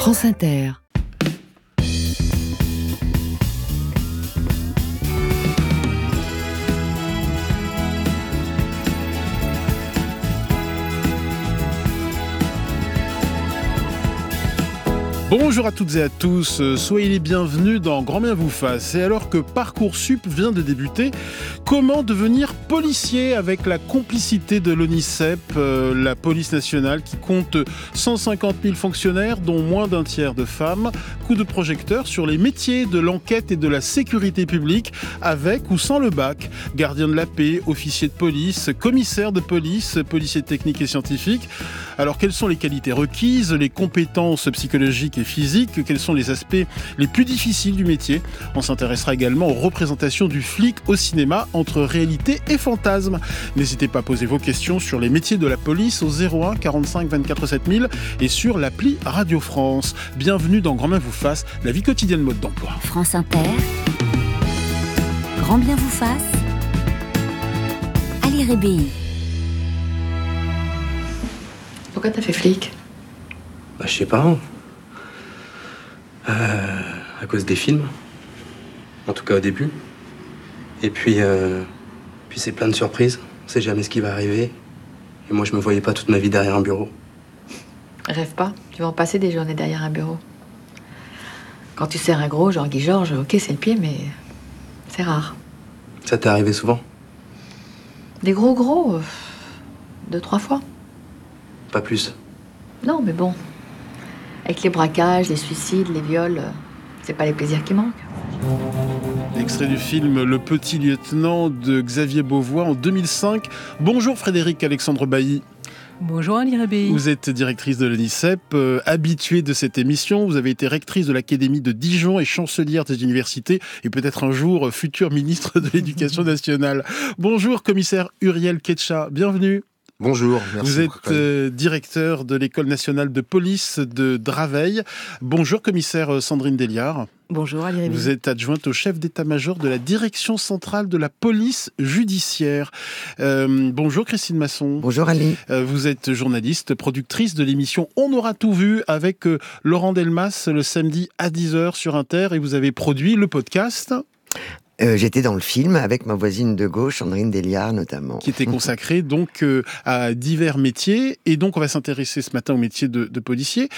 France Inter. Bonjour à toutes et à tous, soyez les bienvenus dans Grand Bien vous fasse. Et alors que Parcoursup vient de débuter, comment devenir policier avec la complicité de l'ONICEP, la police nationale qui compte 150 000 fonctionnaires, dont moins d'un tiers de femmes. Coup de projecteur sur les métiers de l'enquête et de la sécurité publique, avec ou sans le bac. Gardien de la paix, officier de police, commissaire de police, policier technique et scientifique. Alors quelles sont les qualités requises, les compétences psychologiques et physiques, quels sont les aspects les plus difficiles du métier? On s'intéressera également aux représentations du flic au cinéma entre réalité et fantasme. N'hésitez pas à poser vos questions sur les métiers de la police au 01 45 24 7000 et sur l'appli Radio France. Bienvenue dans Grand Bien vous fasse, la vie quotidienne mode d'emploi. France Inter, Grand Bien vous fasse, Ali Rébéi. Pourquoi t'as fait flic ? Je sais pas. À cause des films. En tout cas au début. Et puis c'est plein de surprises. On sait jamais ce qui va arriver. Et moi, je me voyais pas toute ma vie derrière un bureau. Rêve pas, tu vas en passer des journées derrière un bureau. Quand tu sers un gros, genre Guy Georges, ok, c'est le pied, mais c'est rare. Ça t'est arrivé souvent? Des gros, 2-3 fois. Pas plus. Non, mais bon. Avec les braquages, les suicides, les viols, c'est pas les plaisirs qui manquent. Extrait du film Le Petit Lieutenant de Xavier Beauvois en 2005. Bonjour Frédéric Alexandre Bailly. Bonjour Ali Rébéi. Vous êtes directrice de l'ONICEP, habituée de cette émission. Vous avez été rectrice de l'Académie de Dijon et chancelière des universités et peut-être un jour future ministre de l'Éducation nationale. Bonjour commissaire Uriel Ketcha, bienvenue. Bonjour, merci. Vous êtes directeur de l'École nationale de police de Draveil. Bonjour commissaire Sandrine Déliard. Bonjour Ali Rébéi. Vous êtes adjointe au chef d'état-major de la direction centrale de la police judiciaire. Bonjour Christine Masson. Bonjour Ali. Vous êtes journaliste, productrice de l'émission On aura tout vu avec Laurent Delmas le samedi à 10h sur Inter et vous avez produit le podcast. J'étais dans le film avec ma voisine de gauche, Sandrine Déliard notamment. Qui était consacré donc à divers métiers. Et donc on va s'intéresser ce matin au métier de policier.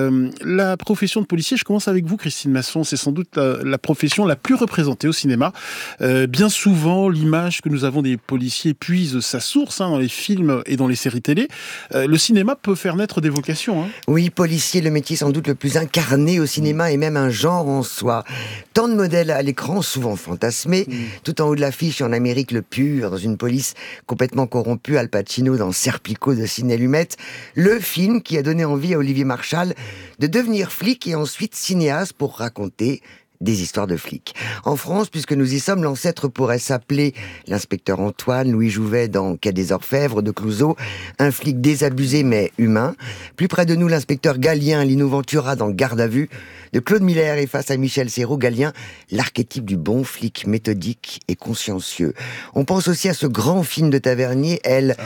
La profession de policier, je commence avec vous Christine Masson, c'est sans doute la profession la plus représentée au cinéma. Bien souvent, l'image que nous avons des policiers puise sa source dans les films et dans les séries télé. Le cinéma peut faire naître des vocations. Oui, policier, le métier sans doute le plus incarné au cinéma et même un genre en soi. Tant de modèles à l'écran, souvent fantasmés. Tout en haut de l'affiche, en Amérique le pur, dans une police complètement corrompue, Al Pacino dans Serpico de Sidney Lumet, le film qui a donné envie à Olivier Marchal de devenir flic et ensuite cinéaste pour raconter des histoires de flics. En France, puisque nous y sommes, l'ancêtre pourrait s'appeler l'inspecteur Antoine, Louis Jouvet dans Quai des Orfèvres de Clouseau, un flic désabusé mais humain. Plus près de nous, l'inspecteur Galien, Lino Ventura dans Garde à vue de Claude Miller et face à Michel Serrault, Galien, l'archétype du bon flic méthodique et consciencieux. On pense aussi à ce grand film de Tavernier,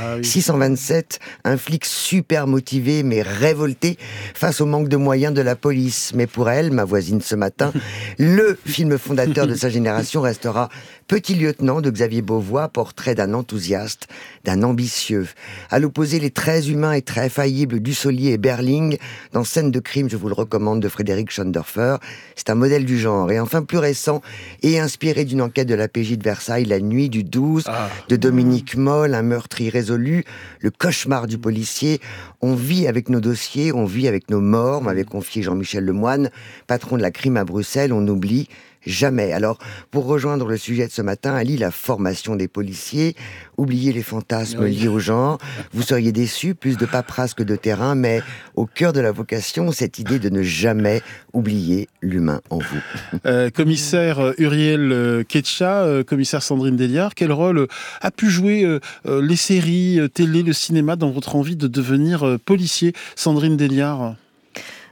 L627, un flic super motivé mais révolté face au manque de moyens de la police. Mais pour elle, ma voisine ce matin, le film fondateur de sa génération restera Petit Lieutenant de Xavier Beauvois, portrait d'un enthousiaste, d'un ambitieux. À l'opposé, les très humains et très faillibles Dussolier et Berling dans Scène de crime, je vous le recommande, de Frédéric Schondorfer. C'est un modèle du genre. Et enfin, plus récent et inspiré d'une enquête de la PJ de Versailles, La nuit du 12 de Dominique Moll, un meurtre irrésolu, le cauchemar du policier. On vit avec nos dossiers, on vit avec nos morts, m'avait confié Jean-Michel Lemoine, patron de la crime à Bruxelles. On n'oublie jamais. Alors, pour rejoindre le sujet de ce matin, Ali, la formation des policiers, oubliez les fantasmes liés au genre. Vous seriez déçus, plus de paperasse que de terrain, mais au cœur de la vocation, cette idée de ne jamais oublier l'humain en vous. Commissaire Uriel Ketcha, commissaire Sandrine Déliard, quel rôle a pu jouer les séries télé, le cinéma dans votre envie de devenir policier, Sandrine Déliard ?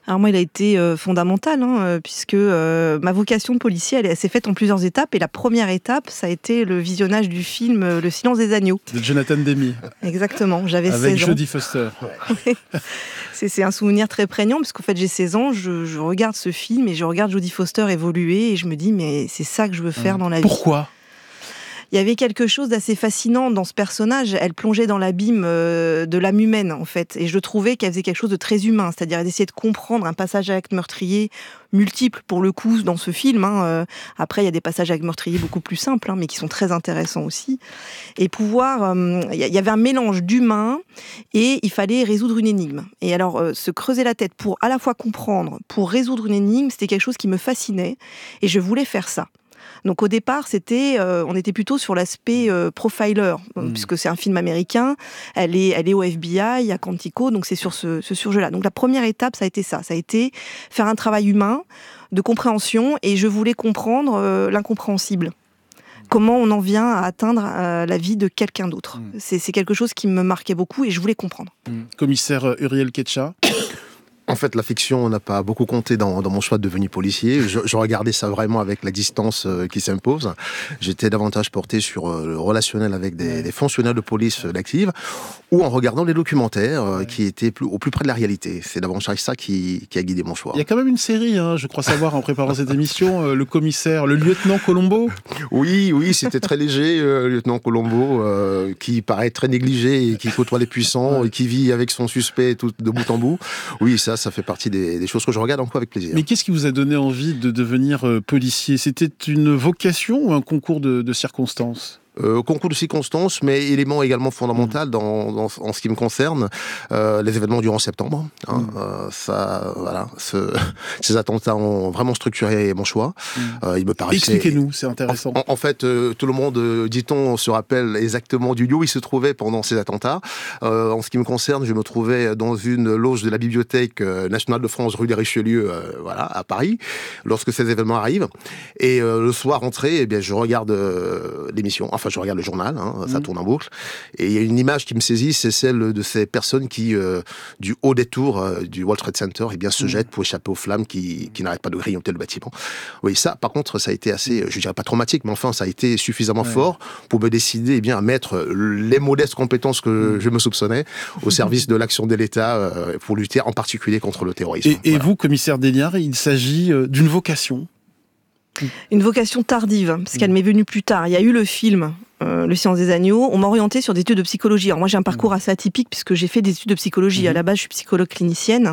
Alors moi, il a été fondamental, puisque ma vocation de policier, elle s'est faite en plusieurs étapes. Et la première étape, ça a été le visionnage du film Le Silence des agneaux. De Jonathan Demme. Exactement, j'avais 16 ans. Avec Jodie Foster. C'est un souvenir très prégnant, parce qu'en fait, j'ai 16 ans, je regarde ce film et je regarde Jodie Foster évoluer et je me dis, mais c'est ça que je veux faire dans la vie. Pourquoi ? Il y avait quelque chose d'assez fascinant dans ce personnage. Elle plongeait dans l'abîme de l'âme humaine, en fait. Et je trouvais qu'elle faisait quelque chose de très humain, c'est-à-dire d'essayer de comprendre un passage à acte meurtrier multiple, pour le coup, dans ce film. Après, il y a des passages à acte meurtrier beaucoup plus simples, mais qui sont très intéressants aussi. Et pouvoir... Il y avait un mélange d'humain et il fallait résoudre une énigme. Et alors, se creuser la tête pour à la fois comprendre, pour résoudre une énigme, c'était quelque chose qui me fascinait. Et je voulais faire ça. Donc au départ, on était plutôt sur l'aspect profiler, puisque c'est un film américain. Elle est au FBI, à Quantico, donc c'est sur ce sujet-là. Donc la première étape, ça a été ça. Ça a été faire un travail humain, de compréhension, et je voulais comprendre l'incompréhensible. Comment on en vient à atteindre la vie de quelqu'un d'autre. C'est quelque chose qui me marquait beaucoup et je voulais comprendre. Commissaire Uriel Ketcha. En fait, la fiction n'a pas beaucoup compté dans mon choix de devenir policier. Je regardais ça vraiment avec l'existence qui s'impose. J'étais davantage porté sur le relationnel avec des fonctionnaires de police d'active ou en regardant les documentaires qui étaient au plus près de la réalité. C'est davantage ça qui a guidé mon choix. Il y a quand même une série, je crois savoir, en préparant cette émission, le lieutenant Colombo. Oui, c'était très léger, lieutenant Colombo, qui paraît très négligé et qui côtoie les puissants et qui vit avec son suspect tout de bout en bout. Oui, ça fait partie des choses que je regarde encore avec plaisir. Mais qu'est-ce qui vous a donné envie de devenir policier ? C'était une vocation ou un concours de circonstances ? Concours de circonstances, mais élément également fondamental en ce qui me concerne, les événements du 11 septembre. Ces attentats ont vraiment structuré mon choix. Il me paraissait... Expliquez-nous, c'est intéressant. En fait, tout le monde, dit-on, se rappelle exactement du lieu où il se trouvait pendant ces attentats. En ce qui me concerne, je me trouvais dans une loge de la Bibliothèque nationale de France, rue des Richelieu, à Paris, lorsque ces événements arrivent. Et le soir rentré, je regarde l'émission. Enfin, je regarde le journal, ça tourne en boucle. Et il y a une image qui me saisit, c'est celle de ces personnes qui, du haut des tours du World Trade Center, se jettent pour échapper aux flammes qui n'arrêtent pas de grignoter le bâtiment. Oui, ça, par contre, ça a été assez, je dirais pas traumatique, mais enfin, ça a été suffisamment fort pour me décider à mettre les modestes compétences que je me soupçonnais au service de l'action de l'État pour lutter en particulier contre le terrorisme. Et vous, commissaire Deliard, il s'agit d'une vocation ? Une vocation tardive, parce qu'elle m'est venue plus tard. Il y a eu le film Le Silence des agneaux. On m'a orienté sur des études de psychologie. Alors moi, j'ai un parcours assez atypique puisque j'ai fait des études de psychologie. À la base, je suis psychologue clinicienne,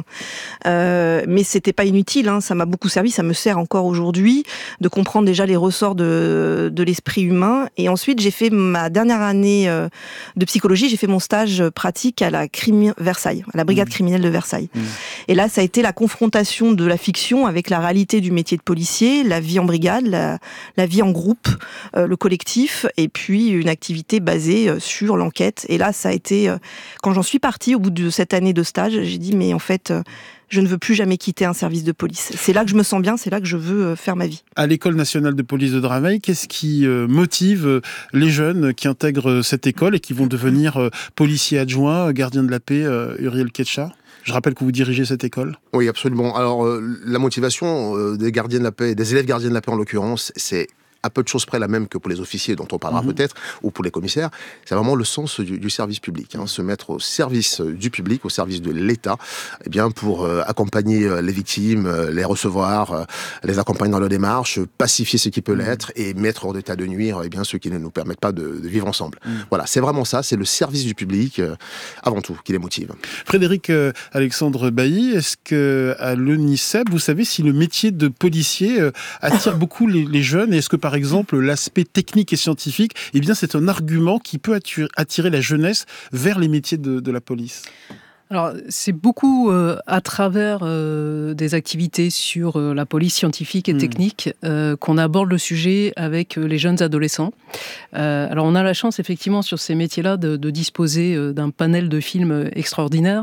mais c'était pas inutile. Ça m'a beaucoup servi. Ça me sert encore aujourd'hui de comprendre déjà les ressorts de l'esprit humain. Et ensuite, j'ai fait ma dernière année de psychologie. J'ai fait mon stage pratique à la Versailles, à la brigade criminelle de Versailles. Et là, ça a été la confrontation de la fiction avec la réalité du métier de policier, la vie en brigade, la vie en groupe, le collectif, et puis une activité basée sur l'enquête. Et là, ça a été... Quand j'en suis partie, au bout de cette année de stage, j'ai dit, mais en fait... je ne veux plus jamais quitter un service de police. C'est là que je me sens bien, c'est là que je veux faire ma vie. À l'École nationale de police de Draveil, qu'est-ce qui motive les jeunes qui intègrent cette école et qui vont devenir policiers adjoints, gardiens de la paix, Uriel Ketcha ? Je rappelle que vous dirigez cette école. Oui, absolument. Alors, la motivation des gardiens de la paix, des élèves gardiens de la paix en l'occurrence, c'est à peu de choses près la même que pour les officiers dont on parlera peut-être, ou pour les commissaires. C'est vraiment le sens du service public, se mettre au service du public, au service de l'État, pour accompagner les victimes, les recevoir, les accompagner dans leur démarche, pacifier ce qui peut l'être et mettre hors d'état de nuire ceux qui ne nous permettent pas de vivre ensemble. Voilà, c'est vraiment ça, c'est le service du public avant tout qui les motive. Frédéric Alexandre Bailly, est-ce qu'à l'ONICEP, vous savez si le métier de policier attire beaucoup les jeunes et est-ce que par exemple, l'aspect technique et scientifique, c'est un argument qui peut attirer la jeunesse vers les métiers de la police ? Alors, c'est beaucoup à travers des activités sur la police scientifique et technique qu'on aborde le sujet avec les jeunes adolescents. Alors, on a la chance, effectivement, sur ces métiers-là, de disposer d'un panel de films extraordinaire.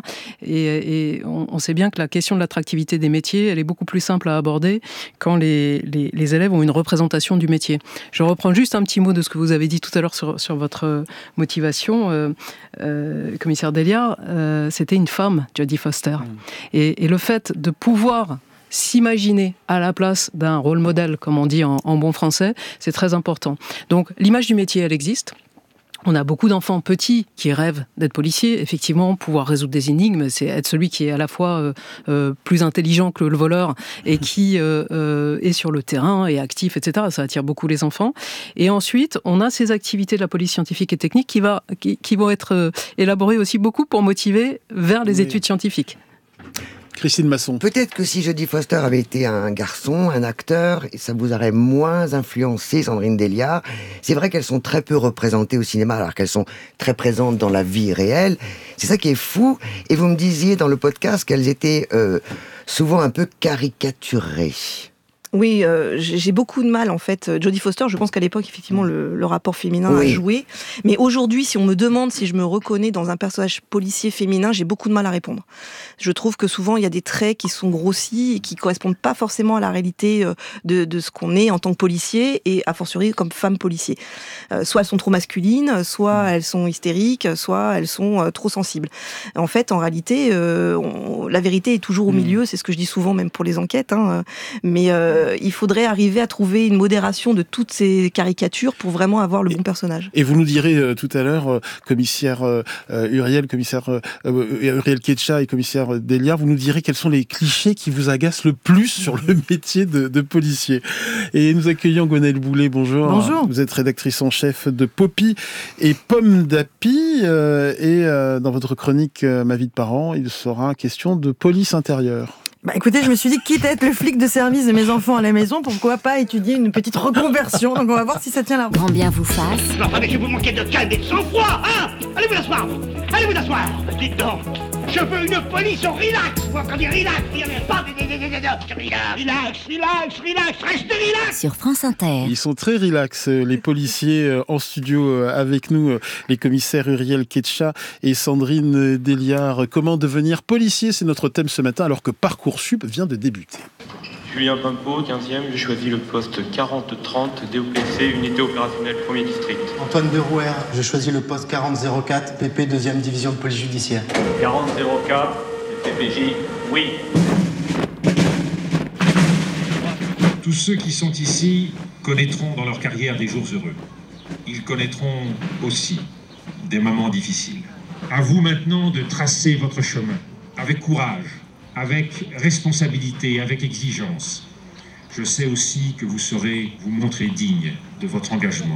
Et on sait bien que la question de l'attractivité des métiers, elle est beaucoup plus simple à aborder quand les élèves ont une représentation du métier. Je reprends juste un petit mot de ce que vous avez dit tout à l'heure sur votre motivation, commissaire Deliard. C'était c'était une femme, Jodie Foster. Et le fait de pouvoir s'imaginer à la place d'un rôle modèle, comme on dit en bon français, c'est très important. Donc l'image du métier, elle existe. On a beaucoup d'enfants petits qui rêvent d'être policiers. Effectivement, pouvoir résoudre des énigmes, c'est être celui qui est à la fois plus intelligent que le voleur et qui est sur le terrain et actif, etc. Ça attire beaucoup les enfants. Et ensuite, on a ces activités de la police scientifique et technique qui vont être élaborées aussi beaucoup pour motiver vers les études scientifiques. Christine Masson. Peut-être que si Jodie Foster avait été un garçon, un acteur, ça vous aurait moins influencé, Sandrine Delliard. C'est vrai qu'elles sont très peu représentées au cinéma, alors qu'elles sont très présentes dans la vie réelle. C'est ça qui est fou. Et vous me disiez dans le podcast qu'elles étaient souvent un peu caricaturées. Oui, j'ai beaucoup de mal en fait. Jodie Foster, je pense qu'à l'époque, effectivement, le rapport féminin a joué. Mais aujourd'hui, si on me demande si je me reconnais dans un personnage policier féminin, j'ai beaucoup de mal à répondre. Je trouve que souvent, il y a des traits qui sont grossis et qui correspondent pas forcément à la réalité de ce qu'on est en tant que policier et a fortiori comme femme policier. Soit elles sont trop masculines, soit elles sont hystériques, soit elles sont trop sensibles. En fait, en réalité, la vérité est toujours au milieu. C'est ce que je dis souvent, même pour les enquêtes. Mais il faudrait arriver à trouver une modération de toutes ces caricatures pour vraiment avoir le bon personnage. Et vous nous direz tout à l'heure, commissaire Uriel Ketcha et commissaire Delliard, vous nous direz quels sont les clichés qui vous agacent le plus sur le métier de policier. Et nous accueillons Gwenaëlle Boulet, bonjour. Bonjour. Vous êtes rédactrice en chef de Poppy et Pomme d'Api. Et dans votre chronique Ma vie de parent, il sera question de police intérieure. Écoutez, je me suis dit, quitte à être le flic de service de mes enfants à la maison, pourquoi pas étudier une petite reconversion. Donc on va voir si ça tient la route. Grand bien vous fasse. Non, mais je vous manquez de calme et de sang-froid, hein. Allez vous asseoir. Allez vous asseoir. Dites donc, je veux une police au relax. Vous entendez relax. Pas relax, restez relax. Sur France Inter. Ils sont très relax, les policiers en studio avec nous, les commissaires Uriel Ketcha et Sandrine Delliard. Comment devenir policier, c'est notre thème ce matin, alors que Parcoursup vient de débuter. Julien Pimpeau, 15e, j'ai choisi le poste 4030, DOPC, unité opérationnelle 1er district. Antoine de Rouer, j'ai choisi le poste 4004, PP 2e division de police judiciaire. 4004, PPJ, oui. Tous ceux qui sont ici connaîtront dans leur carrière des jours heureux. Ils connaîtront aussi des moments difficiles. À vous maintenant de tracer votre chemin, avec courage, avec responsabilité, avec exigence. Je sais aussi que vous saurez vous montrer digne de votre engagement.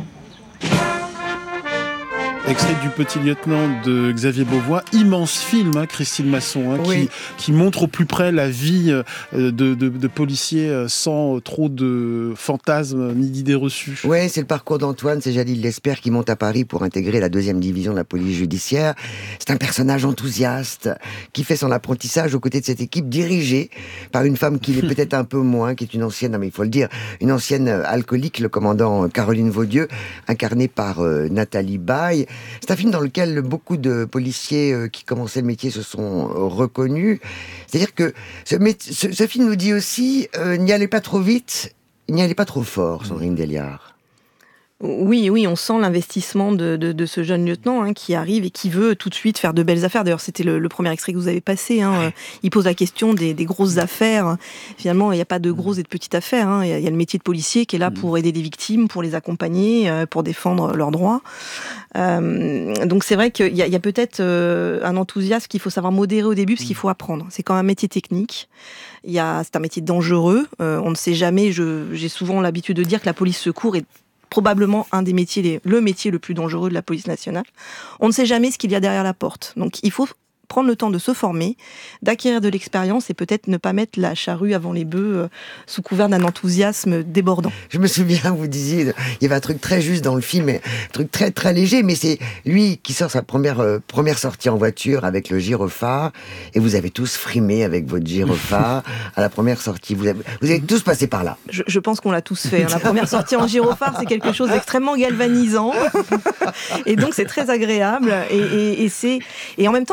Extrait du Petit Lieutenant de Xavier Beauvois, immense film, Christine Masson, qui montre au plus près la vie de policiers sans trop de fantasmes ni d'idées reçues. Oui, c'est le parcours d'Antoine, c'est Jalil Lesper qui monte à Paris pour intégrer la 2e division de la police judiciaire. C'est un personnage enthousiaste qui fait son apprentissage aux côtés de cette équipe dirigée par une femme qui l'est peut-être un peu moins, qui est une ancienne, non mais il faut le dire, une ancienne alcoolique, le commandant Caroline Vaudieu, incarnée par Nathalie Baye. C'est un film dans lequel beaucoup de policiers qui commençaient le métier se sont reconnus. C'est-à-dire que ce film nous dit aussi n'y allez pas trop vite, n'y allez pas trop fort, Sandrine Delliard. Oui, on sent l'investissement de ce jeune lieutenant qui arrive et qui veut tout de suite faire de belles affaires. D'ailleurs, c'était le premier extrait que vous avez passé. Il pose la question des grosses affaires. Finalement, il n'y a pas de grosses et de petites affaires. Il y a le métier de policier qui est là pour aider les victimes, pour les accompagner, pour défendre leurs droits. Donc c'est vrai qu'il y a peut-être un enthousiasme qu'il faut savoir modérer au début, parce qu'il faut apprendre. C'est quand même un métier technique. C'est un métier dangereux. On ne sait jamais. J'ai souvent l'habitude de dire que la police secours est probablement un des métiers, le métier le plus dangereux de la police nationale. On ne sait jamais ce qu'il y a derrière la porte. Donc il faut prendre le temps de se former, d'acquérir de l'expérience et peut-être ne pas mettre la charrue avant les bœufs sous couvert d'un enthousiasme débordant. Je me souviens, vous disiez, il y avait un truc très juste dans le film, un truc très très léger, mais c'est lui qui sort sa première sortie en voiture avec le gyrophare, et vous avez tous frimé avec votre gyrophare à la première sortie. Vous avez tous passé par là. Je pense qu'on l'a tous fait. La première sortie en gyrophare, c'est quelque chose d'extrêmement galvanisant, et donc c'est très agréable, et en même temps c'est un symbole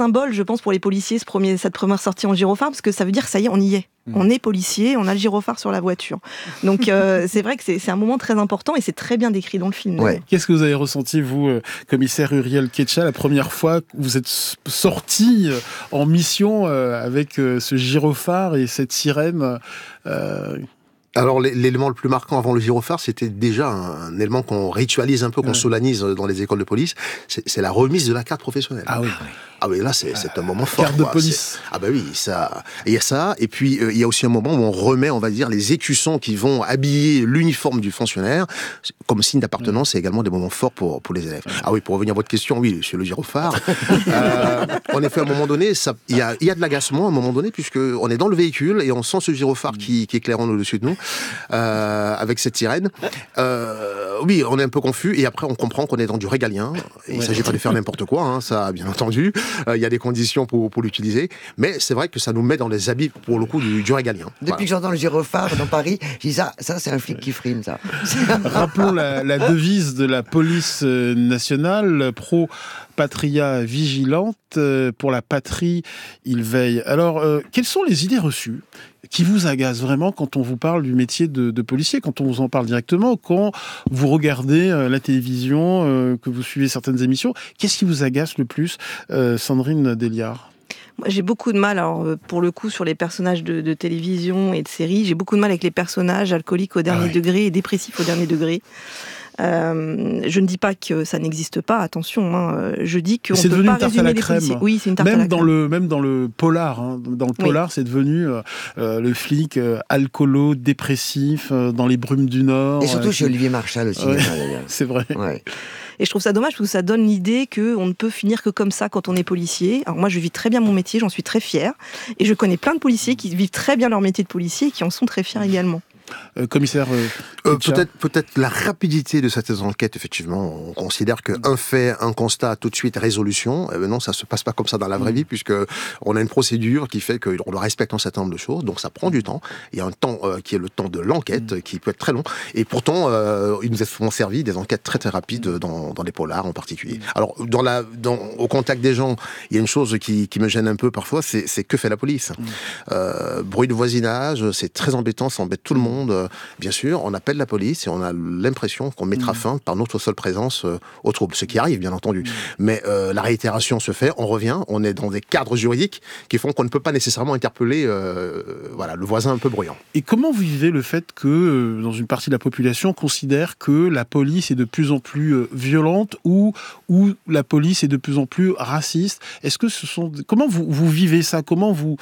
symbole, je pense, pour les policiers, cette première sortie en gyrophare, parce que ça veut dire, ça y est, on y est. On est policier, on a le gyrophare sur la voiture. Donc c'est vrai que c'est un moment très important et c'est très bien décrit dans le film. Ouais. Qu'est-ce que vous avez ressenti, vous, commissaire Uriel Ketcha, la première fois que vous êtes sorti en mission avec ce gyrophare et cette sirène Alors, l'élément le plus marquant avant le gyrophare, c'était déjà un élément qu'on ritualise un peu, qu'on solennise dans les écoles de police, c'est la remise de la carte professionnelle. Ah oui. Ah oui, là, c'est un moment fort. Carte de police. Ah bah oui, ça. Il y a ça, et puis il y a aussi un moment où on remet, on va dire, les écussons qui vont habiller l'uniforme du fonctionnaire comme signe d'appartenance. C'est également des moments forts pour les élèves. Ah oui, pour revenir à votre question, oui, sur le gyrophare. En effet, à un moment donné, il y a de l'agacement à un moment donné, puisque on est dans le véhicule et on sent ce gyrophare qui éclaire au-dessus de nous, avec cette sirène. Oui, on est un peu confus, et après on comprend qu'on est dans du régalien. Et il ne s'agit pas de faire n'importe quoi, hein, ça, bien entendu. Il y a des conditions pour l'utiliser, mais c'est vrai que ça nous met dans les habits, pour le coup, du régalien. Depuis que j'entends le gyrophare dans Paris, je dis ça c'est un flic qui frime, ça. Rappelons la devise de la police nationale, pro patria vigilante, pour la patrie, il veille. Alors, quelles sont les idées reçues qui vous agacent vraiment quand on vous parle du métier de policier, quand on vous en parle directement, quand vous regardez la télévision, que vous suivez certaines émissions? Qu'est-ce qui vous agace le plus, Sandrine Déliard? Moi, j'ai beaucoup de mal, alors, pour le coup, sur les personnages de télévision et de séries, j'ai beaucoup de mal avec les personnages alcooliques au dernier degré et dépressifs au dernier degré. Je ne dis pas que ça n'existe pas, attention, hein. Je dis qu'on ne peut pas résumer les policiers. Oui, c'est une tarte à la crème. Même dans le polar, hein. Dans le polar, c'est devenu le flic alcoolo, dépressif, dans les brumes du Nord. Et surtout chez Olivier Marchal aussi. C'est vrai. Ouais. Et je trouve ça dommage parce que ça donne l'idée qu'on ne peut finir que comme ça quand on est policier. Alors moi, je vis très bien mon métier, j'en suis très fière. Et je connais plein de policiers qui vivent très bien leur métier de policier et qui en sont très fiers également. Commissaire peut-être la rapidité de cette enquête, effectivement. On considère qu'un fait, un constat, tout de suite résolution. Non, ça se passe pas comme ça dans la vraie vie, puisque on a une procédure qui fait qu'on doit respecter un certain nombre de choses, donc ça prend du temps. Il y a un temps qui est le temps de l'enquête, qui peut être très long, et pourtant il nous est souvent servi des enquêtes très très rapides dans les polars en particulier. Alors au contact des gens, il y a une chose qui me gêne un peu parfois, c'est que fait la police. Bruit de voisinage, c'est très embêtant, ça embête tout le monde. Bien sûr, on appelle la police et on a l'impression qu'on mettra fin par notre seule présence aux troubles, ce qui arrive bien entendu. Mais la réitération se fait, on revient, on est dans des cadres juridiques qui font qu'on ne peut pas nécessairement interpeller le voisin un peu bruyant. Et comment vous vivez le fait que dans une partie de la population considère que la police est de plus en plus violente ou la police est de plus en plus raciste? Est-ce que comment vous vivez ça? Comment vous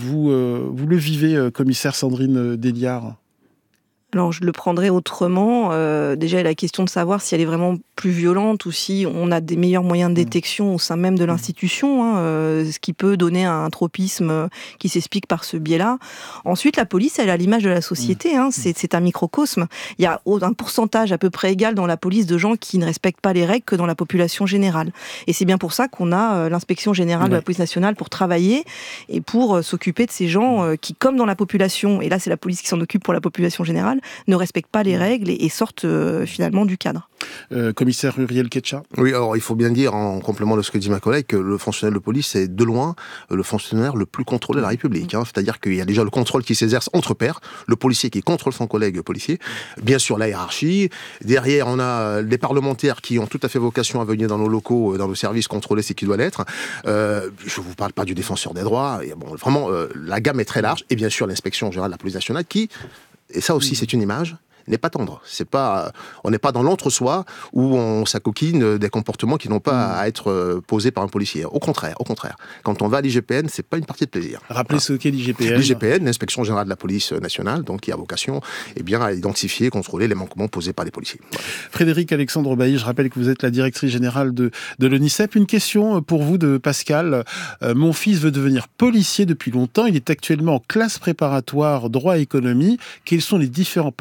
le vivez, commissaire Sandrine Déliard? Alors, je le prendrais autrement. Déjà, il y a la question de savoir si elle est vraiment plus violente ou si on a des meilleurs moyens de détection au sein même de l'institution, ce qui peut donner un tropisme qui s'explique par ce biais-là. Ensuite, la police, elle a l'image de la société. C'est un microcosme. Il y a un pourcentage à peu près égal dans la police de gens qui ne respectent pas les règles que dans la population générale. Et c'est bien pour ça qu'on a l'inspection générale de la police nationale pour travailler et pour s'occuper de ces gens qui, comme dans la population, et là c'est la police qui s'en occupe pour la population générale, ne respectent pas les règles et sortent finalement du cadre. Commissaire Uriel Ketcha. Oui, alors il faut bien dire, en complément de ce que dit ma collègue, que le fonctionnaire de police est de loin le fonctionnaire le plus contrôlé de la République. C'est-à-dire qu'il y a déjà le contrôle qui s'exerce entre pairs, le policier qui contrôle son collègue policier, bien sûr la hiérarchie, derrière on a les parlementaires qui ont tout à fait vocation à venir dans nos locaux, dans nos services, contrôler ce qui doit l'être. Je ne vous parle pas du défenseur des droits, et bon, vraiment la gamme est très large, et bien sûr l'inspection générale de la police nationale qui, et ça aussi c'est une image, n'est pas tendre. On n'est pas dans l'entre-soi où on s'acoquine des comportements qui n'ont pas à être posés par un policier. Au contraire. Quand on va à l'IGPN, c'est pas une partie de plaisir. Rappelez ce qu'est l'IGPN. L'IGPN, l'Inspection Générale de la Police Nationale, donc qui a vocation à identifier et contrôler les manquements posés par les policiers. Voilà. Frédéric Alexandre Bailly, je rappelle que vous êtes la directrice générale de l'ONICEP. Une question pour vous de Pascal. Mon fils veut devenir policier depuis longtemps. Il est actuellement en classe préparatoire droit et économie. Quels sont les différents parcours qu'il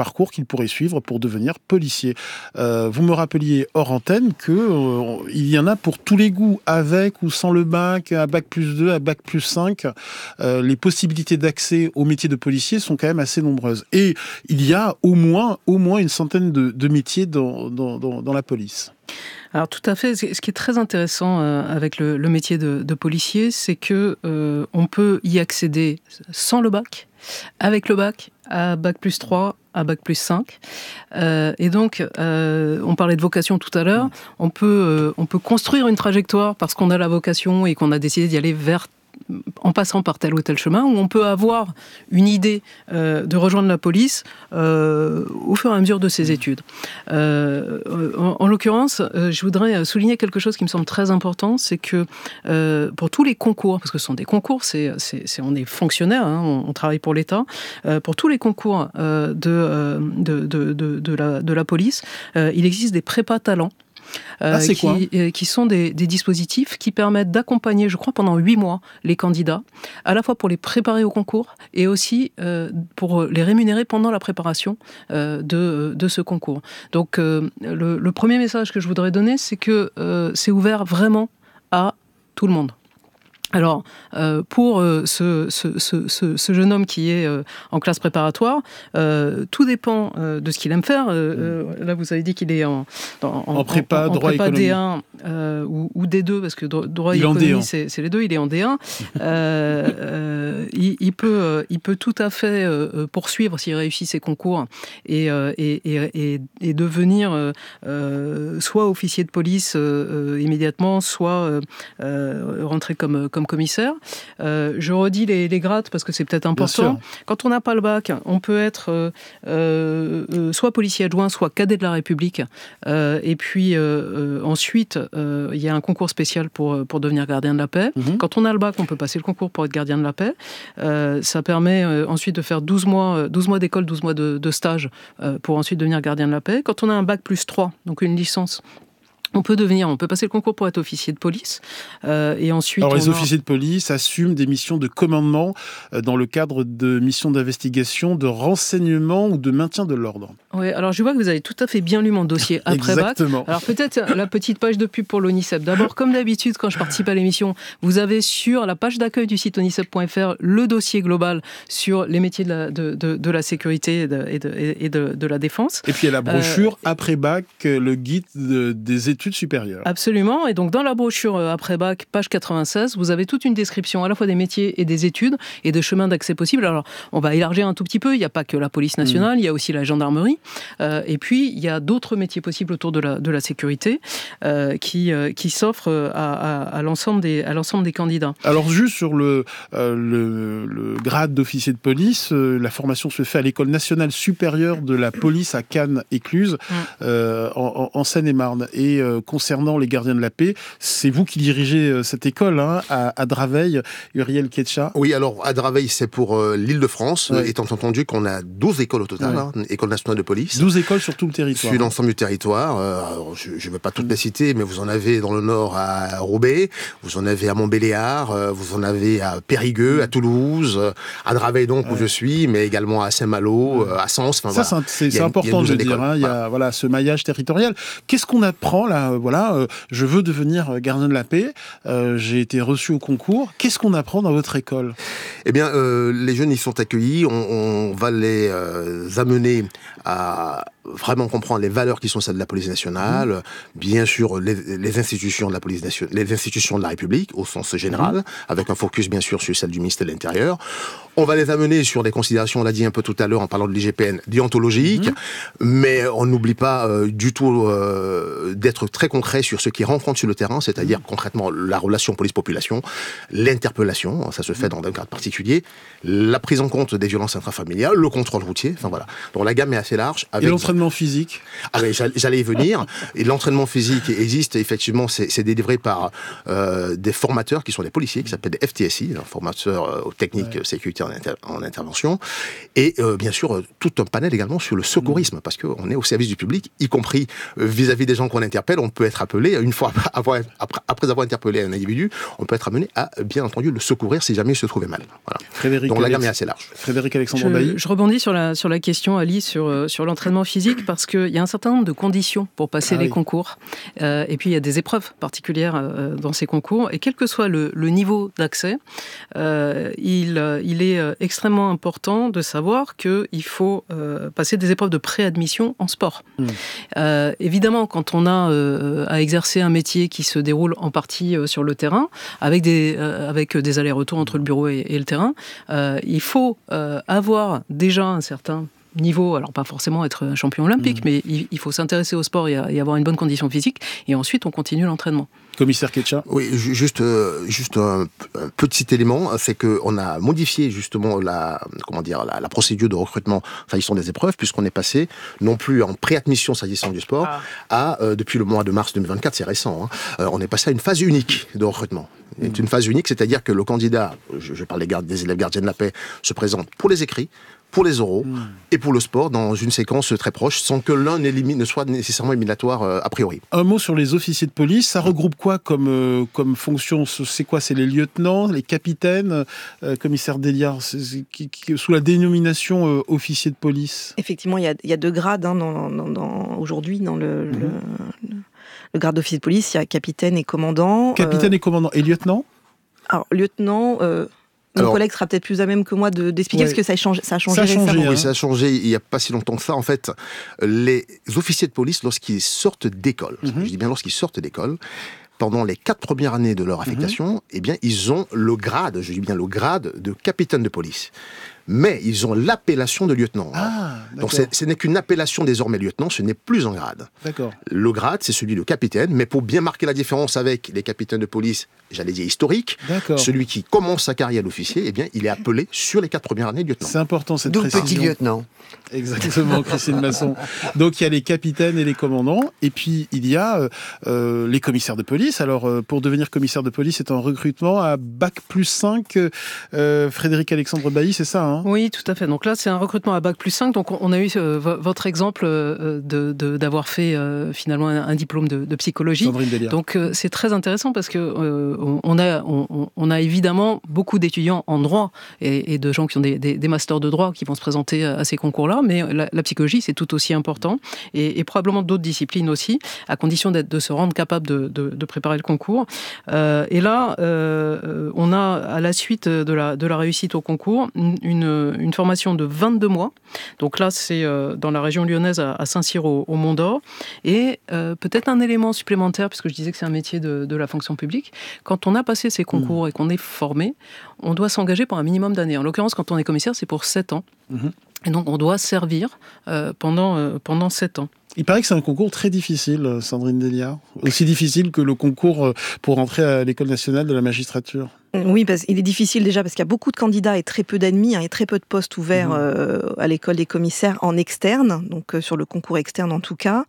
pourrez suivre pour devenir policier. Vous me rappeliez hors antenne que il y en a pour tous les goûts, avec ou sans le bac, à bac plus 2, à bac plus 5. Les possibilités d'accès au métier de policier sont quand même assez nombreuses. Et il y a au moins une centaine de métiers dans la police. Alors tout à fait. Ce qui est très intéressant avec le métier de policier, c'est que on peut y accéder sans le bac, avec le bac, à bac plus 3, à bac plus 5. Et donc, on parlait de vocation tout à l'heure, on peut construire une trajectoire parce qu'on a la vocation et qu'on a décidé d'y aller en passant par tel ou tel chemin, où on peut avoir une idée de rejoindre la police au fur et à mesure de ses études. En l'occurrence, je voudrais souligner quelque chose qui me semble très important, c'est que pour tous les concours, parce que ce sont des concours, on est fonctionnaire, hein, on travaille pour l'État, pour tous les concours de la police, il existe des prépas talents. Qui sont des dispositifs qui permettent d'accompagner, je crois, pendant 8 mois, les candidats, à la fois pour les préparer au concours et aussi pour les rémunérer pendant la préparation de ce concours. Donc, le premier message que je voudrais donner, c'est que c'est ouvert vraiment à tout le monde. Alors, pour ce jeune homme qui est en classe préparatoire, tout dépend de ce qu'il aime faire. Là, vous avez dit qu'il est en prépa, droit prépa économie. D1 ou D2, parce que droit et économie, c'est les deux, il est en D1. Il peut tout à fait poursuivre, s'il réussit ses concours, et devenir soit officier de police immédiatement, soit rentrer comme commissaire. Je redis les grades parce que c'est peut-être important. Quand on n'a pas le bac, on peut être soit policier adjoint, soit cadet de la République. Et puis ensuite, il y a un concours spécial pour devenir gardien de la paix. Quand on a le bac, on peut passer le concours pour être gardien de la paix. Ça permet ensuite de faire 12 mois d'école, 12 mois de stage pour ensuite devenir gardien de la paix. Quand on a un bac plus 3, donc une licence, on peut passer le concours pour être officier de police. Et ensuite, alors, les officiers de police assument des missions de commandement dans le cadre de missions d'investigation, de renseignement ou de maintien de l'ordre. Oui, alors je vois que vous avez tout à fait bien lu mon dossier après-bac. Alors peut-être la petite page de pub pour l'ONICEP. D'abord, comme d'habitude, quand je participe à l'émission, vous avez sur la page d'accueil du site onicep.fr le dossier global sur les métiers de la sécurité et de la défense. Et puis il y a la brochure après-bac, le guide des études supérieures. Absolument. Et donc dans la brochure après-bac, page 96, vous avez toute une description à la fois des métiers et des études et de chemins d'accès possibles. Alors on va élargir un tout petit peu. Il n'y a pas que la police nationale, il y a aussi la gendarmerie. Et puis il y a d'autres métiers possibles autour de la sécurité qui s'offrent à l'ensemble des candidats. Alors juste sur le grade d'officier de police, la formation se fait à l'École nationale supérieure de la police à Cannes-Écluse, en Seine-et-Marne. Et concernant les gardiens de la paix, c'est vous qui dirigez cette école à Draveil, Uriel Ketcha. Oui, alors à Draveil, c'est pour l'Île-de-France, étant entendu qu'on a 12 écoles au total, École nationale de police. 12 écoles sur tout le territoire. Sur l'ensemble du territoire. Je ne vais pas toutes les citer, mais vous en avez dans le nord à Roubaix, vous en avez à Montbéliard, vous en avez à Périgueux, à Toulouse, à Draveil donc où je suis, mais également à Saint-Malo, à Sens. Ça, voilà. C'est important de le dire. Il y a ce maillage territorial. Qu'est-ce qu'on apprend là? Je veux devenir gardien de la paix. J'ai été reçu au concours. Qu'est-ce qu'on apprend dans votre école? Eh bien, les jeunes, ils sont accueillis. On va les amener à vraiment comprendre les valeurs qui sont celles de la police nationale, bien sûr les institutions de la police nationale, les institutions de la République au sens général, avec un focus bien sûr sur celle du ministère de l'Intérieur. On va les amener sur des considérations, on l'a dit un peu tout à l'heure en parlant de l'IGPN, déontologiques, mais on n'oublie pas du tout d'être très concret sur ce qui rencontre sur le terrain, c'est-à-dire concrètement la relation police-population, l'interpellation, ça se fait dans un cadre particulier, la prise en compte des violences intrafamiliales, le contrôle routier, enfin voilà. Donc la gamme est assez large. Et l'entretien l'entraînement physique. Ah oui, j'allais y venir. Et l'entraînement physique existe, effectivement, c'est délivré par des formateurs qui sont des policiers, qui s'appellent des FTSI, formateurs aux techniques sécurité en intervention. Et bien sûr, tout un panel également sur le secourisme, parce qu'on est au service du public, y compris vis-à-vis des gens qu'on interpelle. On peut être appelé, une fois après avoir interpellé un individu, on peut être amené à, bien entendu, le secourir si jamais il se trouvait mal. Voilà. Donc la gamme est assez large. Frédéric Alexandre Bailly. Je rebondis sur la question, Ali, sur l'entraînement physique, parce qu'il y a un certain nombre de conditions pour passer les concours. Et puis il y a des épreuves particulières dans ces concours. Et quel que soit le niveau d'accès, il est extrêmement important de savoir qu'il faut passer des épreuves de préadmission en sport. Évidemment, quand on a à exercer un métier qui se déroule en partie sur le terrain, avec des allers-retours entre le bureau et le terrain, il faut avoir déjà un certain niveau, alors pas forcément être un champion olympique, mais il faut s'intéresser au sport et avoir une bonne condition physique, et ensuite on continue l'entraînement. Commissaire Ketcha. Oui, juste un petit élément, c'est qu'on a modifié justement la procédure de recrutement s'agissant des épreuves, puisqu'on est passé non plus en préadmission s'agissant du sport, à depuis le mois de mars 2024, c'est récent, on est passé à une phase unique de recrutement. C'est une phase unique, c'est-à-dire que le candidat, je parle des élèves gardiens de la paix, se présente pour les écrits, pour les oraux et pour le sport dans une séquence très proche, sans que l'un ne soit nécessairement éliminatoire a priori. Un mot sur les officiers de police, ça regroupe quoi comme fonction ? C'est quoi ? C'est les lieutenants, les capitaines, commissaire Déliard, sous la dénomination officier de police ? Effectivement, il y a 2 grades aujourd'hui dans le grade d'officier de police. Il y a capitaine et commandant. Capitaine et commandant. Et lieutenant ? Alors, lieutenant... Mon collègue sera peut-être plus à même que moi d'expliquer parce que ça a changé récemment. Oui, ça a changé il n'y a pas si longtemps que ça. En fait, les officiers de police, lorsqu'ils sortent d'école, je dis bien lorsqu'ils sortent d'école, pendant les 4 premières années de leur affectation, eh bien, ils ont le grade, je dis bien le grade de capitaine de police. Mais ils ont l'appellation de lieutenant. Donc ce n'est qu'une appellation désormais lieutenant, ce n'est plus un grade. D'accord. Le grade, c'est celui de capitaine, mais pour bien marquer la différence avec les capitaines de police, j'allais dire historiques, celui qui commence sa carrière d'officier, eh bien, il est appelé sur les 4 premières années lieutenant. C'est important cette précision. D'où petit lieutenant. Exactement, Christine Masson. Donc il y a les capitaines et les commandants, et puis il y a les commissaires de police. Alors pour devenir commissaire de police, c'est un recrutement à Bac+5. Frédéric Alexandre Bailly, c'est ça, hein ? Oui, tout à fait. Donc là, c'est un recrutement à Bac+5. Donc on a eu votre exemple d'avoir fait finalement un diplôme de psychologie. Sandrine Déliard. Donc c'est très intéressant parce que on a évidemment beaucoup d'étudiants en droit et de gens qui ont des masters de droit qui vont se présenter à ces concours-là, mais la psychologie, c'est tout aussi important et probablement d'autres disciplines aussi, à condition de se rendre capable de préparer le concours. Et là, on a, à la suite de la réussite au concours, une formation de 22 mois. Donc là, c'est dans la région lyonnaise, à Saint-Cyr au Mont d'Or. Et peut-être un élément supplémentaire, puisque je disais que c'est un métier de la fonction publique. Quand on a passé ces concours et qu'on est formé, on doit s'engager pour un minimum d'années. En l'occurrence, quand on est commissaire, c'est pour 7 ans. Et donc, on doit servir pendant 7 ans. Il paraît que c'est un concours très difficile, Sandrine Déliard. Aussi difficile que le concours pour entrer à l'École nationale de la magistrature. Oui, il est difficile déjà parce qu'il y a beaucoup de candidats et très peu d'admis, et très peu de postes ouverts à l'école des commissaires en externe, donc sur le concours externe en tout cas.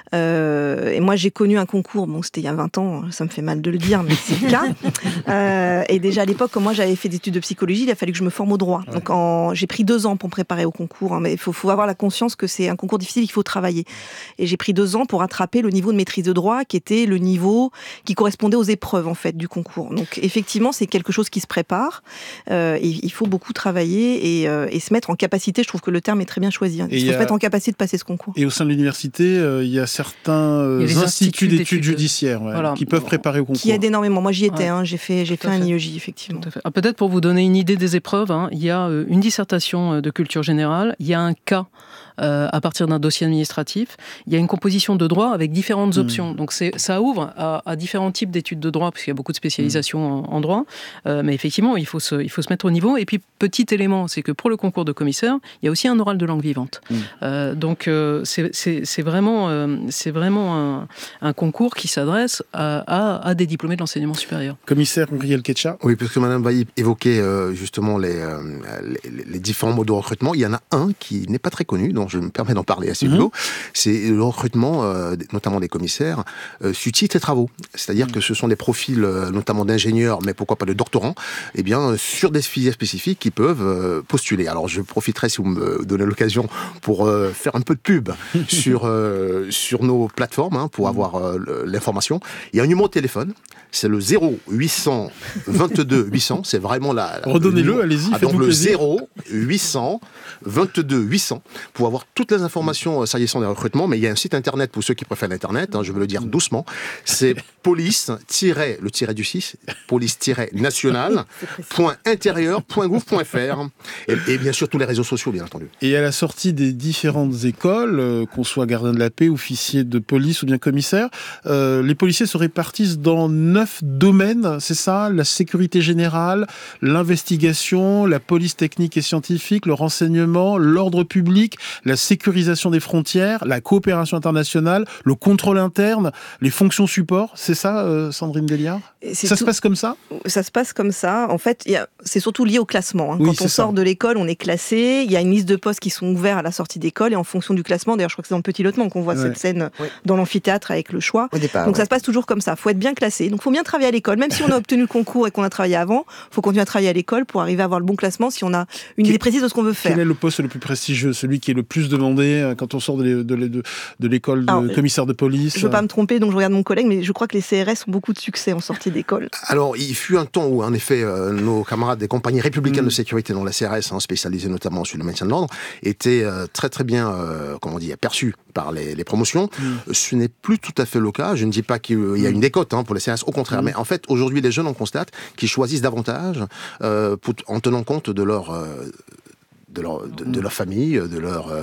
Et moi, j'ai connu un concours, c'était il y a 20 ans, ça me fait mal de le dire, mais c'est le cas. Et déjà à l'époque, quand moi j'avais fait des études de psychologie, il a fallu que je me forme au droit. Ouais. Donc j'ai pris 2 ans pour me préparer au concours, mais il faut avoir la conscience que c'est un concours difficile, il faut travailler. Et j'ai pris 2 ans pour attraper le niveau de maîtrise de droit qui était le niveau qui correspondait aux épreuves en fait du concours. Donc effectivement, c'est quelque chose qui se prépare. Il faut beaucoup travailler et se mettre en capacité. Je trouve que le terme est très bien choisi. Il faut se mettre en capacité de passer ce concours. Et au sein de l'université, il y a certains instituts d'études judiciaires qui peuvent préparer au concours. Qui aident énormément. Moi, j'y étais. J'ai fait un IEJ, effectivement. Peut-être pour vous donner une idée des épreuves, il y a une dissertation de culture générale, il y a un cas à partir d'un dossier administratif. Il y a une composition de droit avec différentes options. Donc ça ouvre à différents types d'études de droit, puisqu'il y a beaucoup de spécialisation en droit. Mais effectivement, il faut se mettre au niveau. Et puis, petit élément, c'est que pour le concours de commissaire, il y a aussi un oral de langue vivante. Donc, c'est vraiment un concours qui s'adresse à des diplômés de l'enseignement supérieur. Commissaire Muriel Ketcha. Oui, puisque Madame Bailly évoquait justement les différents modes de recrutement, il y en a un qui n'est pas très connu, donc je me permets d'en parler à ce niveau. C'est le recrutement, notamment des commissaires, sur titre et travaux. C'est-à-dire que ce sont des profils, notamment d'ingénieurs, mais pourquoi pas de doctorants, eh bien, sur des filières spécifiques qui peuvent postuler. Alors, je profiterai, si vous me donnez l'occasion, pour faire un peu de pub sur nos plateformes, pour avoir l'information. Il y a un numéro de téléphone, c'est le 0800 22 800, c'est vraiment la... Redonnez-le, allez-y, faites-vous donc plaisir. le 0800 22 800, pour avoir toutes les informations s'agissant des recrutements, mais il y a un site internet pour ceux qui préfèrent l'internet, je veux le dire doucement, c'est police-national.intérieur.gouv.fr et bien sûr tous les réseaux sociaux, bien entendu. Et à la sortie des différentes écoles, qu'on soit gardien de la paix, officier de police ou bien commissaire, les policiers se répartissent dans 9 domaines, c'est ça? La sécurité générale, l'investigation, la police technique et scientifique, le renseignement, l'ordre public, la sécurisation des frontières, la coopération internationale, le contrôle interne, les fonctions support. C'est ça, Sandrine Déliard? Se passe comme ça? Ça se passe comme ça. En fait, c'est surtout lié au classement. Oui, quand on sort de l'école, on est classé. Il y a une liste de postes qui sont ouverts à la sortie d'école et en fonction du classement, d'ailleurs, je crois que c'est dans le Petit Lottement qu'on voit cette scène dans l'amphithéâtre avec le choix. Donc ça se passe toujours comme ça. Il faut être bien classé. Donc il faut bien travailler à l'école. Même si on a obtenu le concours et qu'on a travaillé avant, il faut continuer à travailler à l'école pour arriver à avoir le bon classement si on a une idée précise de ce qu'on veut faire. Quel est le poste le plus prestigieux, celui qui est le plus demandé quand on sort de l'école de commissaire de police? Je ne veux pas me tromper, donc je regarde mon collègue, mais je crois que les CRS ont beaucoup de succès en sortie d'école. Alors, il fut un temps où, en effet, nos camarades des compagnies républicaines de sécurité, dont la CRS, spécialisée notamment sur le maintien de l'ordre, étaient très très bien, perçus par les promotions. Ce n'est plus tout à fait le cas. Je ne dis pas qu'il y a une décote pour les CRS, au contraire. Mais en fait, aujourd'hui, les jeunes, on constate qu'ils choisissent davantage en tenant compte de leur famille, de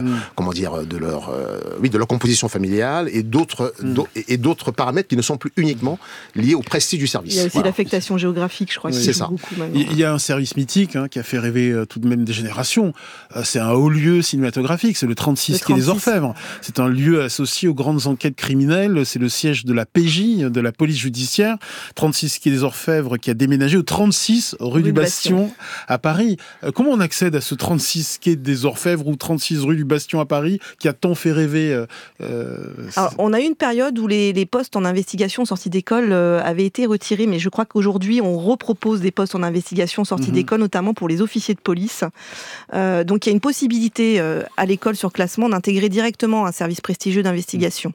leur composition familiale et d'autres paramètres qui ne sont plus uniquement liés au prestige du service. Il y a aussi l'affectation géographique, je crois. C'est ça. Il y a un service mythique qui a fait rêver tout de même des générations. C'est un haut lieu cinématographique, c'est le 36 quai des Orfèvres. C'est un lieu associé aux grandes enquêtes criminelles. C'est le siège de la PJ, de la police judiciaire. 36 quai des Orfèvres qui a déménagé au 36 rue du Bastion à Paris. Comment on accède à ce 36 quai des Orfèvres ou 36 rue du Bastion à Paris, qui a tant fait rêver Alors, on a eu une période où les postes en investigation sortie d'école avaient été retirés, mais je crois qu'aujourd'hui, on repropose des postes en investigation sortie d'école, notamment pour les officiers de police. Donc, il y a une possibilité à l'école sur classement d'intégrer directement un service prestigieux d'investigation.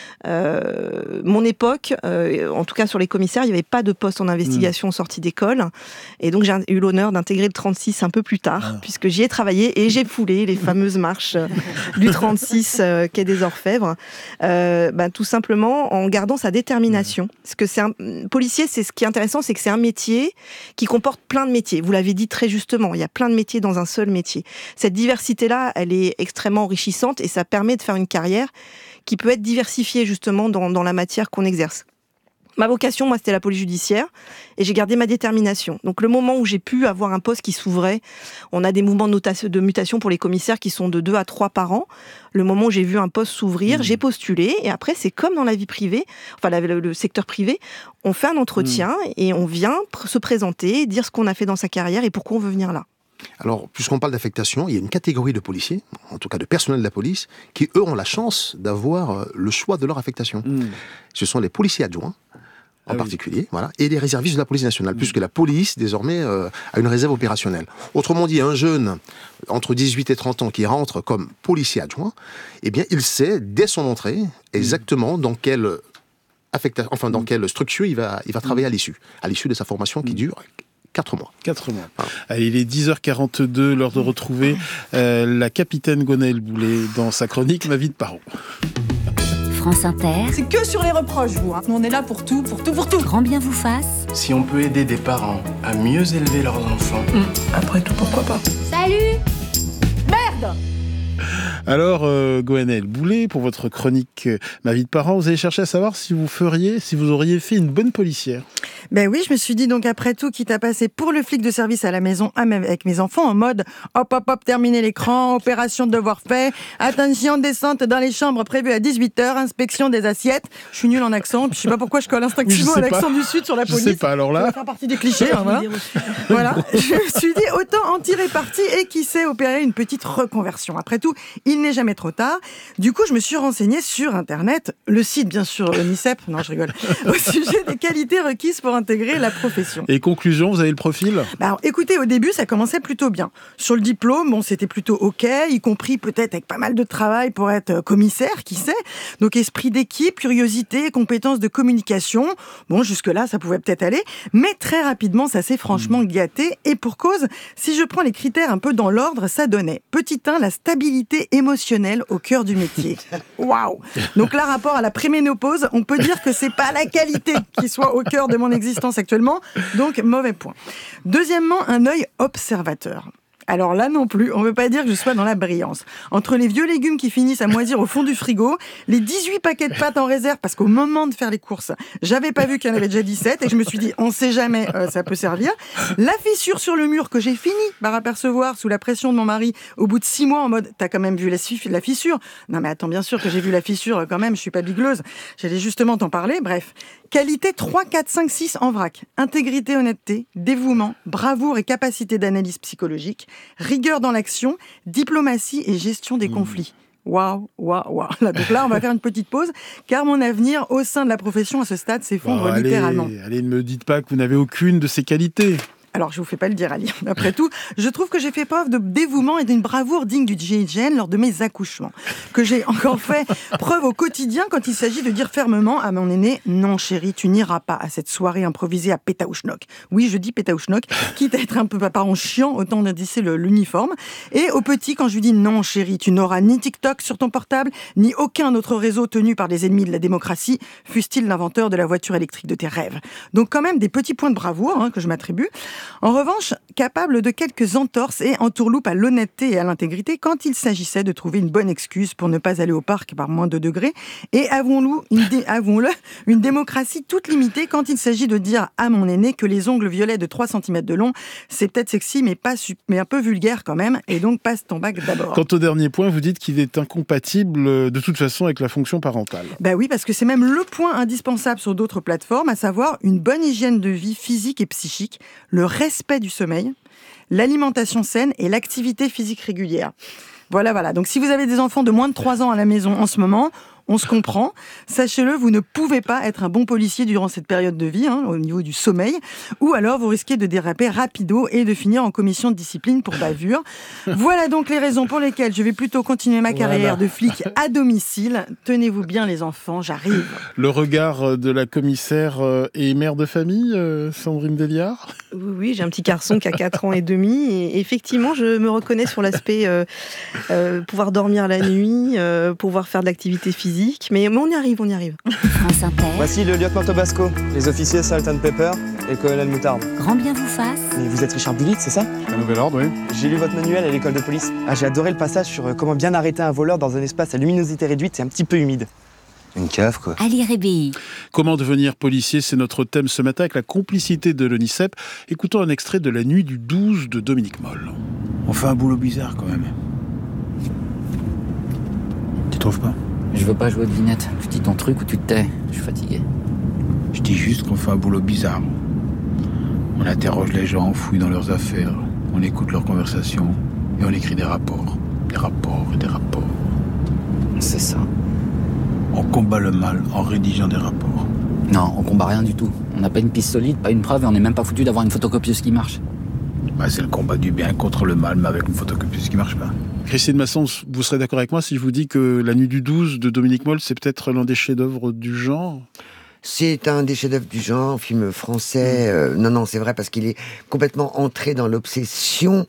Mon époque, en tout cas sur les commissaires, il n'y avait pas de poste en investigation sortie d'école. Et donc, j'ai eu l'honneur d'intégrer le 36 un peu plus tard, puisque j'y ai travaillé et j'ai foulé les fameuses marches du 36 quai des Orfèvres, tout simplement en gardant sa détermination. Parce que c'est un policier, c'est ce qui est intéressant, c'est que c'est un métier qui comporte plein de métiers. Vous l'avez dit très justement, il y a plein de métiers dans un seul métier. Cette diversité-là, elle est extrêmement enrichissante et ça permet de faire une carrière qui peut être diversifiée justement dans la matière qu'on exerce. Ma vocation, moi, c'était la police judiciaire et j'ai gardé ma détermination. Donc, le moment où j'ai pu avoir un poste qui s'ouvrait, on a des mouvements de mutation pour les commissaires qui sont de 2 à 3 par an. Le moment où j'ai vu un poste s'ouvrir, j'ai postulé et après, c'est comme dans la vie privée, le secteur privé, on fait un entretien et on vient se présenter, dire ce qu'on a fait dans sa carrière et pourquoi on veut venir là. Alors, puisqu'on parle d'affectation, il y a une catégorie de policiers, en tout cas de personnel de la police, qui, eux, ont la chance d'avoir le choix de leur affectation. Ce sont les policiers adjoints, en particulier, et les réservistes de la police nationale, puisque la police, désormais, a une réserve opérationnelle. Autrement dit, un jeune entre 18 et 30 ans qui rentre comme policier adjoint, eh bien, il sait, dès son entrée, exactement dans quelle dans quelle structure il va travailler à l'issue de sa formation qui dure 4 mois. 4 mois. Allez, il est 10h42, l'heure de retrouver la capitaine Gwenaëlle Boulet dans sa chronique Ma vie de parent. France Inter. C'est que sur les reproches, vous. On est là pour tout. Grand bien vous fasse. Si on peut aider des parents à mieux élever leurs enfants. Après tout, pourquoi pas. Salut. Merde. Alors, Gwenaëlle Boulet, pour votre chronique Ma vie de parent, vous avez cherché à savoir si vous auriez fait une bonne policière. Ben oui, je me suis dit donc après tout, quitte à passer pour le flic de service à la maison avec mes enfants en mode hop, terminer l'écran, opération de devoir fait, attention, descente dans les chambres prévues à 18h, inspection des assiettes. Je suis nulle en accent, puis je sais pas pourquoi je colle instinctivement l'accent du Sud sur la police. Je sais pas, alors là. Ça va faire partie des clichés. Voilà. Je me suis dit autant en tirer parti et qui sait opérer une petite reconversion. Après tout, il n'est jamais trop tard. Du coup, je me suis renseignée sur Internet, le site bien sûr l'ONICEP, non je rigole, au sujet des qualités requises pour intégrer la profession. Et conclusion, vous avez le profil ? Alors, écoutez, au début, ça commençait plutôt bien. Sur le diplôme, bon, c'était plutôt OK, y compris peut-être avec pas mal de travail pour être commissaire, qui sait. Donc, esprit d'équipe, curiosité, compétences de communication. Bon, jusque-là, ça pouvait peut-être aller. Mais très rapidement, ça s'est franchement gâté. Et pour cause, si je prends les critères un peu dans l'ordre, ça donnait. Petit 1, la stabilité émotionnelle au cœur du métier. Waouh! Donc là, rapport à la préménopause, on peut dire que c'est pas la qualité qui soit au cœur de mon existence actuellement. Donc, mauvais point. Deuxièmement, un œil observateur. Alors là non plus, on ne veut pas dire que je sois dans la brillance. Entre les vieux légumes qui finissent à moisir au fond du frigo, les 18 paquets de pâtes en réserve, parce qu'au moment de faire les courses, j'avais pas vu qu'il y en avait déjà 17, et je me suis dit, on sait jamais, ça peut servir. La fissure sur le mur que j'ai fini par apercevoir sous la pression de mon mari au bout de 6 mois en mode, t'as quand même vu la fissure? Non mais attends, bien sûr que j'ai vu la fissure quand même, je suis pas bigleuse. J'allais justement t'en parler, bref. Qualité 3, 4, 5, 6 en vrac. Intégrité, honnêteté, dévouement, bravoure et capacité d'analyse psychologique, rigueur dans l'action, diplomatie et gestion des conflits. Waouh. Donc là, on va faire une petite pause, car mon avenir au sein de la profession à ce stade s'effondre littéralement. Allez, ne me dites pas que vous n'avez aucune de ces qualités. Alors, je vous fais pas le dire, Ali. Après tout, je trouve que j'ai fait preuve de dévouement et d'une bravoure digne du GIGN lors de mes accouchements. Que j'ai encore fait preuve au quotidien quand il s'agit de dire fermement à mon aîné « Non, chérie, tu n'iras pas à cette soirée improvisée à Pétaouchnok ». Oui, je dis Pétaouchnok, quitte à être un peu parent chiant, autant d'indicer l'uniforme. Et au petit, quand je lui dis « Non, chérie, tu n'auras ni TikTok sur ton portable, ni aucun autre réseau tenu par des ennemis de la démocratie, fût-il l'inventeur de la voiture électrique de tes rêves ». Donc quand même des petits points de bravoure que je m'attribue. En revanche, capable de quelques entorses et entourloupes à l'honnêteté et à l'intégrité quand il s'agissait de trouver une bonne excuse pour ne pas aller au parc par moins de degrés. Et avouons-le, une démocratie toute limitée quand il s'agit de dire à mon aîné que les ongles violets de 3 cm de long, c'est peut-être sexy, mais un peu vulgaire quand même, et donc passe ton bac d'abord. Quant au dernier point, vous dites qu'il est incompatible de toute façon avec la fonction parentale. Ben oui, parce que c'est même le point indispensable sur d'autres plateformes, à savoir une bonne hygiène de vie physique et psychique, le respect du sommeil, l'alimentation saine et l'activité physique régulière. Voilà. Donc si vous avez des enfants de moins de 3 ans à la maison en ce moment, on se comprend. Sachez-le, vous ne pouvez pas être un bon policier durant cette période de vie, au niveau du sommeil, ou alors vous risquez de déraper rapido et de finir en commission de discipline pour bavure. Voilà donc les raisons pour lesquelles je vais plutôt continuer ma carrière de flic à domicile. Tenez-vous bien les enfants, j'arrive. Le regard de la commissaire et mère de famille, Sandrine Delliard ? Oui, j'ai un petit garçon qui a 4 ans et demi, et effectivement, je me reconnais sur l'aspect pouvoir dormir la nuit, pouvoir faire de l'activité physique, mais on y arrive. France Inter. Voici le lieutenant Tobasco, les officiers Salt and Pepper et le colonel Moutarde. Grand bien vous fasse. Mais vous êtes Richard Bullitt, c'est ça? Un nouvel ordre, oui. J'ai lu votre manuel à l'école de police. J'ai adoré le passage sur comment bien arrêter un voleur dans un espace à luminosité réduite et un petit peu humide. Une cave, quoi. Ali Rébéi. Comment devenir policier, c'est notre thème ce matin avec la complicité de l'ONICEP. Écoutons un extrait de La nuit du 12 de Dominique Moll. On fait un boulot bizarre, quand même. Tu trouves pas? Je veux pas jouer de devinette. Tu dis ton truc ou tu te tais. Je suis fatigué. Je dis juste qu'on fait un boulot bizarre. On interroge les gens, on fouille dans leurs affaires, on écoute leurs conversations et on écrit des rapports. Des rapports et des rapports. C'est ça. On combat le mal en rédigeant des rapports. Non, on combat rien du tout. On n'a pas une piste solide, pas une preuve et on n'est même pas foutu d'avoir une photocopieuse qui marche. Bah, c'est le combat du bien contre le mal, mais avec une photocopieuse qui marche pas. Christine Masson, vous serez d'accord avec moi si je vous dis que La nuit du 12 de Dominique Moll, c'est peut-être l'un des chefs-d'œuvre du genre ? C'est un des chefs-d'œuvre du genre, film français. Non, c'est vrai, parce qu'il est complètement entré dans l'obsession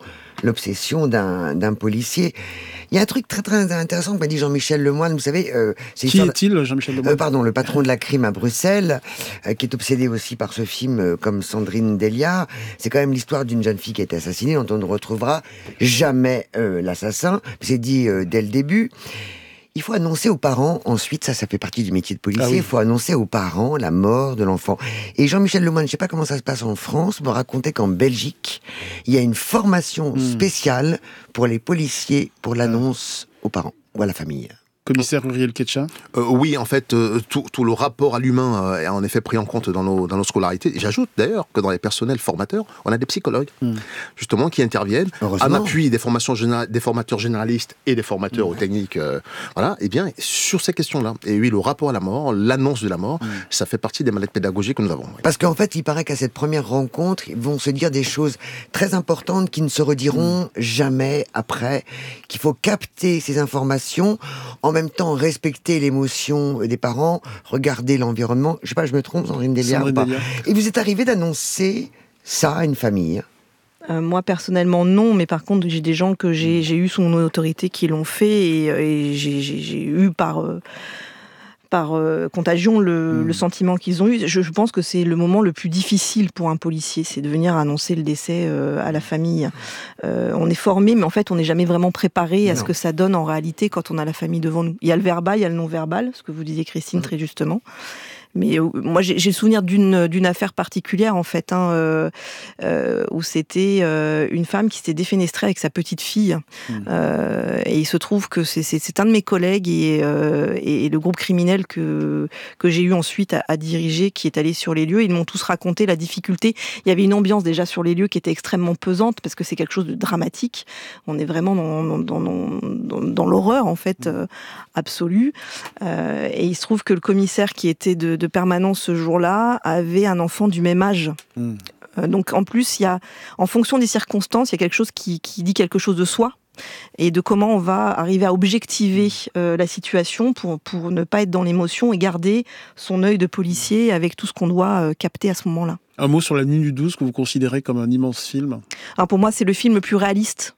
l'obsession d'un policier. Il y a un truc très très intéressant que m'a dit Jean-Michel Lemoine, vous savez... Qui est-il, Jean-Michel Lemoine ? Pardon, le patron de la crime à Bruxelles, qui est obsédé aussi par ce film comme Sandrine Delia. C'est quand même l'histoire d'une jeune fille qui a été assassinée, dont on ne retrouvera jamais l'assassin. C'est dit dès le début. Il faut annoncer aux parents, ensuite, ça fait partie du métier de policier, il faut annoncer aux parents la mort de l'enfant. Et Jean-Michel Lemoine, je ne sais pas comment ça se passe en France, me racontait qu'en Belgique, il y a une formation spéciale pour les policiers pour l'annonce aux parents ou à la famille. Commissaire Uriel Ketcha ? Oui, en fait, tout le rapport à l'humain est en effet pris en compte dans nos scolarités. Et j'ajoute d'ailleurs que dans les personnels formateurs, on a des psychologues, justement, qui interviennent en appui des formateurs généralistes et des formateurs aux techniques, et bien, sur ces questions-là. Et oui, le rapport à la mort, l'annonce de la mort, ça fait partie des mallettes pédagogiques que nous avons. Oui. Parce qu'en fait, il paraît qu'à cette première rencontre, ils vont se dire des choses très importantes qui ne se rediront jamais après, qu'il faut capter ces informations, en même temps respecter l'émotion des parents, regarder l'environnement. Je sais pas, je me trompe, Sandrine Delia ou pas ? Et vous êtes arrivé d'annoncer ça à une famille ? Moi, personnellement, non. Mais par contre, j'ai des gens que j'ai eu sous mon autorité qui l'ont fait. Et j'ai eu par contagion le sentiment qu'ils ont eu. Je pense que c'est le moment le plus difficile pour un policier, c'est de venir annoncer le décès à la famille. On est formé, mais en fait, on n'est jamais vraiment préparé à ce que ça donne en réalité quand on a la famille devant nous. Il y a le verbal, il y a le non-verbal, ce que vous disiez, Christine, très justement. Mais moi, j'ai le souvenir d'une affaire particulière, en fait, où c'était une femme qui s'était défenestrée avec sa petite fille. Et il se trouve que c'est un de mes collègues et le groupe criminel que j'ai eu ensuite à diriger, qui est allé sur les lieux. Ils m'ont tous raconté la difficulté. Il y avait une ambiance déjà sur les lieux qui était extrêmement pesante, parce que c'est quelque chose de dramatique. On est vraiment dans l'horreur, en fait, absolue. Et il se trouve que le commissaire qui était de permanence ce jour-là avait un enfant du même âge. Donc en plus, il y a, en fonction des circonstances, il y a quelque chose qui dit quelque chose de soi et de comment on va arriver à objectiver la situation pour ne pas être dans l'émotion et garder son œil de policier avec tout ce qu'on doit capter à ce moment-là. Un mot sur La Nuit du 12 que vous considérez comme un immense film ? Alors pour moi, c'est le film le plus réaliste.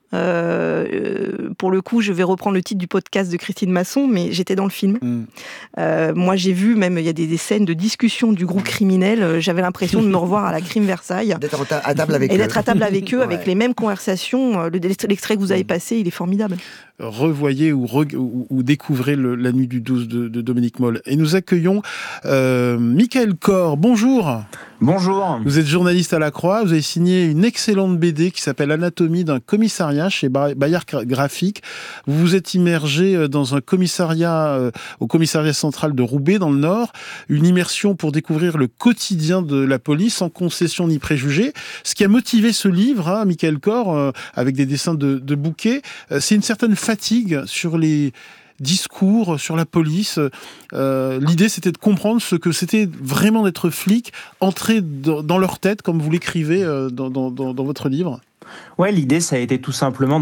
Pour le coup, je vais reprendre le titre du podcast de Christine Masson, mais j'étais dans le film. Moi, j'ai vu, même, il y a des scènes de discussion du groupe criminel. J'avais l'impression de me revoir à la Crime Versailles. D'être à table avec eux. Et d'être à table avec eux, avec les mêmes conversations. L'extrait que vous avez passé, il est formidable. Revoyez ou découvrez La Nuit du 12 de Dominique Moll. Et nous accueillons Michael Kor. Bonjour. Bonjour. Vous êtes journaliste à La Croix. Vous avez signé une excellente BD qui s'appelle Anatomie d'un commissariat chez Bayard Graphique. Vous vous êtes immergé dans un commissariat, au commissariat central de Roubaix, dans le Nord. Une immersion pour découvrir le quotidien de la police, sans concession ni préjugés. Ce qui a motivé ce livre, Michael Kor, avec des dessins de bouquets, c'est une certaine fatigue sur les discours sur la police. L'idée, c'était de comprendre ce que c'était vraiment d'être flic, entrer dans leur tête, comme vous l'écrivez dans votre livre. Ouais, l'idée, ça a été tout simplement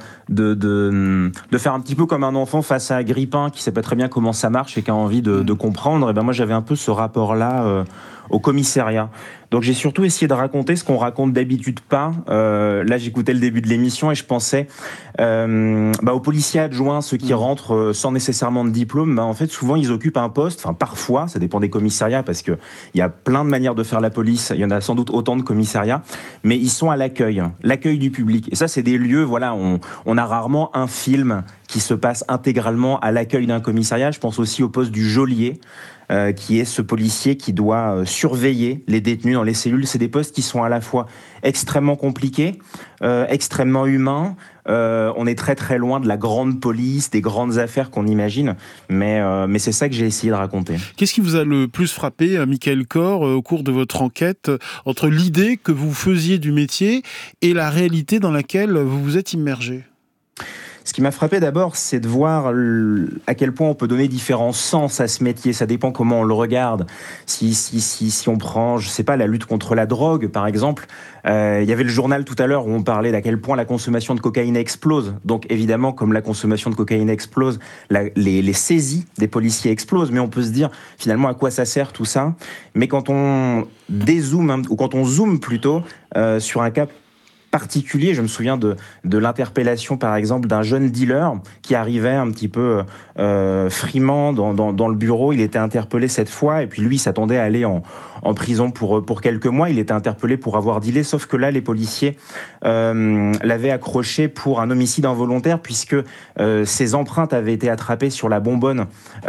de faire un petit peu comme un enfant face à Agrippin qui sait pas très bien comment ça marche et qui a envie de comprendre. Et ben moi, j'avais un peu ce rapport-là au commissariat. Donc j'ai surtout essayé de raconter ce qu'on raconte d'habitude pas. Là, j'écoutais le début de l'émission et je pensais aux policiers adjoints, ceux qui rentrent sans nécessairement de diplôme. En fait, souvent, ils occupent un poste. Enfin, parfois, ça dépend des commissariats parce que il y a plein de manières de faire la police. Il y en a sans doute autant de commissariats, mais ils sont à l'accueil du public. Et ça, c'est des lieux. Voilà, on a rarement un film qui se passe intégralement à l'accueil d'un commissariat. Je pense aussi au poste du geôlier. Qui est ce policier qui doit surveiller les détenus dans les cellules. C'est des postes qui sont à la fois extrêmement compliqués, extrêmement humains. On est très très loin de la grande police, des grandes affaires qu'on imagine, mais c'est ça que j'ai essayé de raconter. Qu'est-ce qui vous a le plus frappé, Michael Kor, au cours de votre enquête, entre l'idée que vous faisiez du métier et la réalité dans laquelle vous vous êtes immergé ? Ce qui m'a frappé d'abord, c'est de voir à quel point on peut donner différents sens à ce métier. Ça dépend comment on le regarde. Si on prend, je sais pas, la lutte contre la drogue, par exemple, il y avait le journal tout à l'heure où on parlait d'à quel point la consommation de cocaïne explose. Donc évidemment, comme la consommation de cocaïne explose, les saisies des policiers explosent. Mais on peut se dire, finalement, à quoi ça sert tout ça ? Mais quand on dézoome, ou quand on zoome plutôt, sur un cas particulier. Je me souviens de l'interpellation, par exemple, d'un jeune dealer qui arrivait un petit peu frimant dans le bureau. Il était interpellé cette fois, et puis lui, il s'attendait à aller en prison pour quelques mois. Il était interpellé pour avoir dealé, sauf que là, les policiers l'avaient accroché pour un homicide involontaire, puisque ses empreintes avaient été attrapées sur la bonbonne,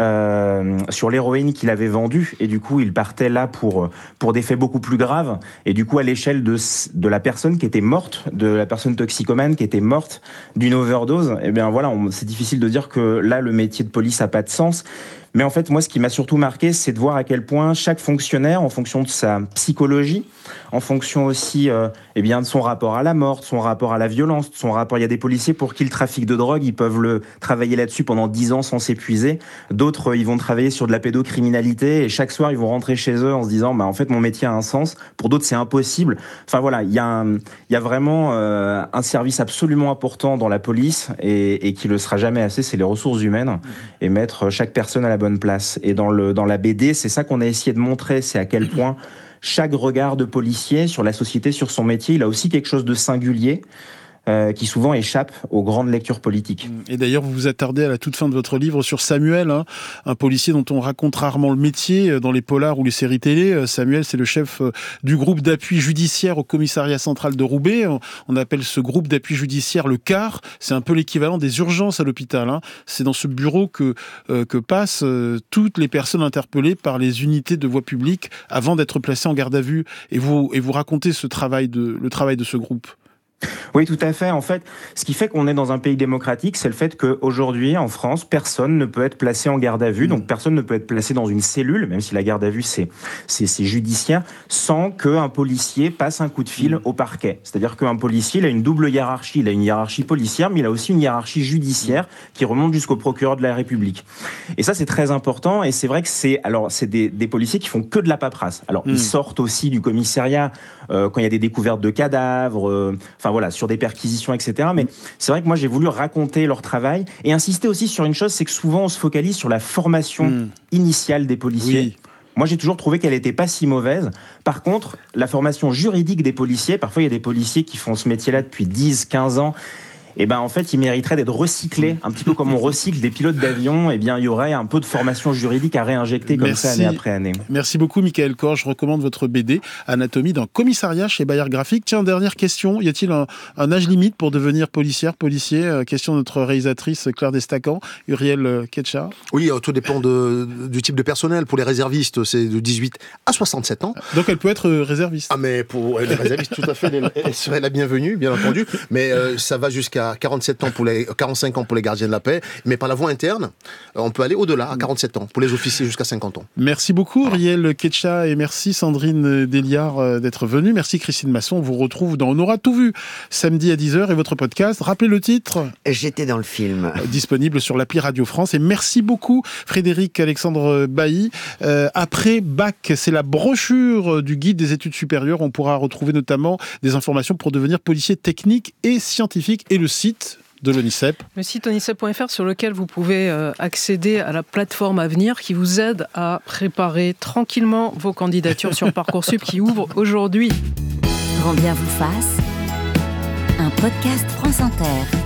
sur l'héroïne qu'il avait vendue, et du coup, il partait là pour des faits beaucoup plus graves. Et du coup, à l'échelle de la personne qui était morte, de la personne toxicomane qui était morte d'une overdose, eh bien voilà, c'est difficile de dire que là, le métier de police n'a pas de sens. Mais en fait, moi, ce qui m'a surtout marqué, c'est de voir à quel point chaque fonctionnaire, en fonction de sa psychologie, en fonction aussi de son rapport à la mort, de son rapport à la violence, de son rapport... Il y a des policiers pour qui le trafic de drogue, ils peuvent travailler là-dessus pendant 10 ans sans s'épuiser. D'autres, ils vont travailler sur de la pédocriminalité, et chaque soir, ils vont rentrer chez eux en se disant, en fait, mon métier a un sens. Pour d'autres, c'est impossible. Enfin voilà, il y a vraiment un service absolument important dans la police, et qui le sera jamais assez, c'est les ressources humaines, et mettre chaque personne à la bonne place. Et dans la BD, c'est ça qu'on a essayé de montrer, c'est à quel point chaque regard de policier sur la société, sur son métier, il a aussi quelque chose de singulier qui souvent échappe aux grandes lectures politiques. Et d'ailleurs, vous vous attardez à la toute fin de votre livre sur Samuel, un policier dont on raconte rarement le métier dans les polars ou les séries télé. Samuel, c'est le chef du groupe d'appui judiciaire au commissariat central de Roubaix. On appelle ce groupe d'appui judiciaire le CAR. C'est un peu l'équivalent des urgences à l'hôpital. C'est dans ce bureau que passent toutes les personnes interpellées par les unités de voie publique avant d'être placées en garde à vue. Et vous racontez le travail de ce groupe. Oui, tout à fait. En fait, ce qui fait qu'on est dans un pays démocratique, c'est le fait qu'aujourd'hui, en France, personne ne peut être placé en garde à vue, donc personne ne peut être placé dans une cellule, même si la garde à vue, c'est judiciaire, sans qu'un policier passe un coup de fil au parquet. C'est-à-dire qu'un policier, il a une double hiérarchie. Il a une hiérarchie policière, mais il a aussi une hiérarchie judiciaire qui remonte jusqu'au procureur de la République. Et ça, c'est très important, et c'est vrai que c'est des policiers qui font que de la paperasse. Alors, ils sortent aussi du commissariat quand il y a des découvertes de cadavres, sur des perquisitions, etc. Mais c'est vrai que moi, j'ai voulu raconter leur travail et insister aussi sur une chose, c'est que souvent, on se focalise sur la formation initiale des policiers. Oui. Moi, j'ai toujours trouvé qu'elle n'était pas si mauvaise. Par contre, la formation juridique des policiers, parfois, il y a des policiers qui font ce métier-là depuis 10, 15 ans, et en fait, ils mériteraient d'être recyclés, un petit peu comme on recycle des pilotes d'avion. Il y aurait un peu de formation juridique à réinjecter comme ça année après année. Merci beaucoup, Michael Kors. Je recommande votre BD Anatomie d'un commissariat chez Bayard Graphique. Tiens, dernière question. Y a-t-il un âge limite pour devenir policier Question de notre réalisatrice Claire Destacan, Uriel Ketcha. Oui, tout dépend du type de personnel. Pour les réservistes, c'est de 18 à 67 ans. Donc elle peut être réserviste. Ah, mais pour les réservistes, tout à fait, elle serait la bienvenue, bien entendu. Mais ça va jusqu'à 45 ans pour les gardiens de la paix, mais par la voie interne, on peut aller au-delà, à 47 ans, pour les officiers jusqu'à 50 ans. Merci beaucoup, Uriel Ketcha, et merci Sandrine Déliard d'être venue. Merci Christine Masson. On vous retrouve dans On aura tout vu, samedi à 10h, et votre podcast. Rappelez le titre. J'étais dans le film. Disponible sur l'appli Radio France. Et merci beaucoup, Frédéric Alexandre Bailly. Après Bac, c'est la brochure du guide des études supérieures. On pourra retrouver notamment des informations pour devenir policier technique et scientifique, et le site de l'ONICEP. Le site onicep.fr sur lequel vous pouvez accéder à la plateforme Avenir qui vous aide à préparer tranquillement vos candidatures sur Parcoursup qui ouvre aujourd'hui. Grand bien vous fasse, un podcast France Inter.